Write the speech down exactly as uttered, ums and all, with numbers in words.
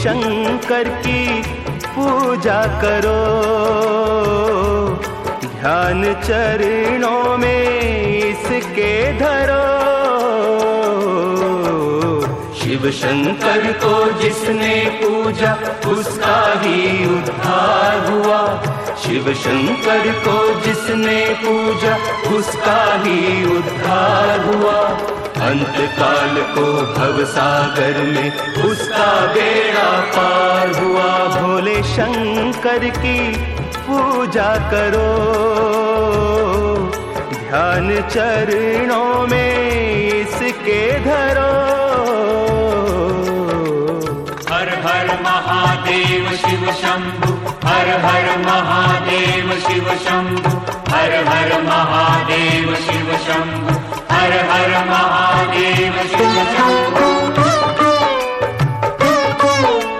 शंकर की पूजा करो, ध्यान चरणों में इसके धरो। शिव शंकर को जिसने पूजा उसका ही उद्धार हुआ। शिव शंकर को जिसने पूजा उसका ही उद्धार हुआ। अंत काल को भव सागर में उसका बेड़ा पार हुआ। भोले शंकर की पूजा करो, ध्यान चरणों में इसके धरो। हर हर महादेव शिव शंभु, हर हर महादेव शिव शंभु, हर हर महादेव शिव शंभु, हर हर महादेव शिव शंभु।